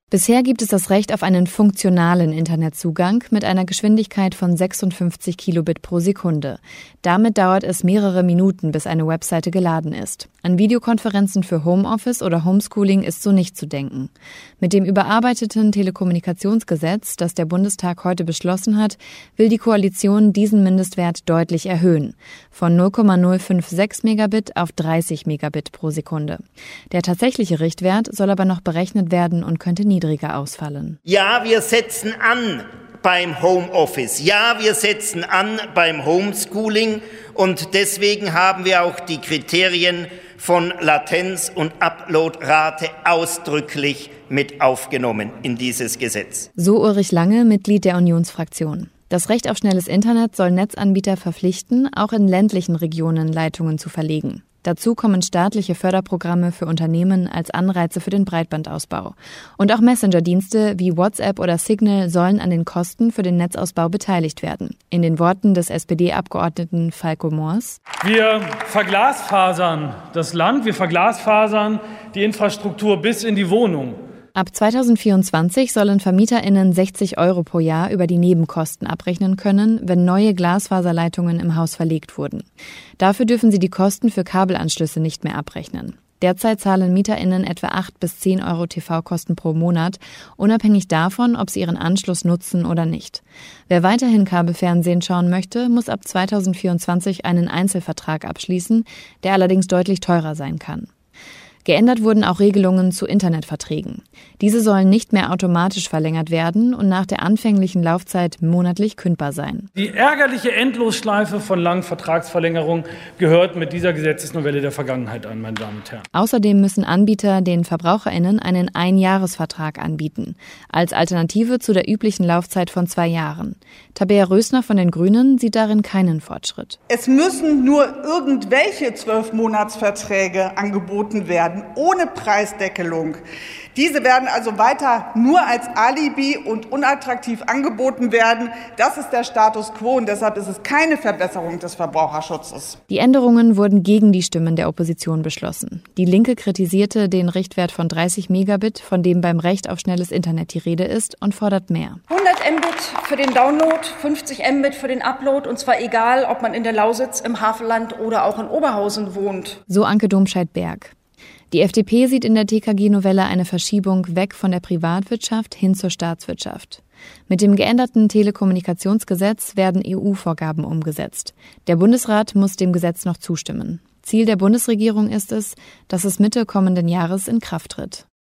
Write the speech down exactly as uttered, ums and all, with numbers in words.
Bisher gibt es das Recht auf einen funktionalen Internetzugang mit einer Geschwindigkeit von sechsundfünfzig Kilobit pro Sekunde. Damit dauert es mehrere Minuten, bis eine Webseite geladen ist. An Videokonferenzen für Homeoffice oder Homeschooling ist so nicht zu denken. Mit dem überarbeiteten Telekommunikationsgesetz, das der Bundestag heute beschlossen hat, will die Koalition diesen Mindestwert deutlich erhöhen. Von null Komma null fünf sechs Megabit auf dreißig Megabit pro Sekunde. Der tatsächliche Richtwert soll aber noch berechnet werden und könnte niedriger ausfallen. Ja, wir setzen an beim Homeoffice. Ja, wir setzen an beim Homeschooling. Und deswegen haben wir auch die Kriterien von Latenz und Uploadrate ausdrücklich mit aufgenommen in dieses Gesetz. So Ulrich Lange, Mitglied der Unionsfraktion. Das Recht auf schnelles Internet soll Netzanbieter verpflichten, auch in ländlichen Regionen Leitungen zu verlegen. Dazu kommen staatliche Förderprogramme für Unternehmen als Anreize für den Breitbandausbau. Und auch Messenger-Dienste wie WhatsApp oder Signal sollen an den Kosten für den Netzausbau beteiligt werden. In den Worten des S P D-Abgeordneten Falco Moors: Wir verglasfasern das Land, wir verglasfasern die Infrastruktur bis in die Wohnung. Ab zweitausendvierundzwanzig sollen VermieterInnen sechzig Euro pro Jahr über die Nebenkosten abrechnen können, wenn neue Glasfaserleitungen im Haus verlegt wurden. Dafür dürfen sie die Kosten für Kabelanschlüsse nicht mehr abrechnen. Derzeit zahlen MieterInnen etwa acht bis zehn Euro T V-Kosten pro Monat, unabhängig davon, ob sie ihren Anschluss nutzen oder nicht. Wer weiterhin Kabelfernsehen schauen möchte, muss ab zweitausendvierundzwanzig einen Einzelvertrag abschließen, der allerdings deutlich teurer sein kann. Geändert wurden auch Regelungen zu Internetverträgen. Diese sollen nicht mehr automatisch verlängert werden und nach der anfänglichen Laufzeit monatlich kündbar sein. Die ärgerliche Endlosschleife von langen Vertragsverlängerungen gehört mit dieser Gesetzesnovelle der Vergangenheit an, meine Damen und Herren. Außerdem müssen Anbieter den VerbraucherInnen einen Einjahresvertrag anbieten, als Alternative zu der üblichen Laufzeit von zwei Jahren. Tabea Rösner von den Grünen sieht darin keinen Fortschritt. Es müssen nur irgendwelche Zwölfmonatsverträge angeboten werden, ohne Preisdeckelung. Diese werden also weiter nur als Alibi und unattraktiv angeboten werden. Das ist der Status quo und deshalb ist es keine Verbesserung des Verbraucherschutzes. Die Änderungen wurden gegen die Stimmen der Opposition beschlossen. Die Linke kritisierte den Richtwert von dreißig Megabit, von dem beim Recht auf schnelles Internet die Rede ist, und fordert mehr. hundert Mbit für den Download, fünfzig Mbit für den Upload, und zwar egal, ob man in der Lausitz, im Havelland oder auch in Oberhausen wohnt. So Anke Domscheit-Berg. Die F D P sieht in der T K G-Novelle eine Verschiebung weg von der Privatwirtschaft hin zur Staatswirtschaft. Mit dem geänderten Telekommunikationsgesetz werden E U-Vorgaben umgesetzt. Der Bundesrat muss dem Gesetz noch zustimmen. Ziel der Bundesregierung ist es, dass es Mitte kommenden Jahres in Kraft tritt.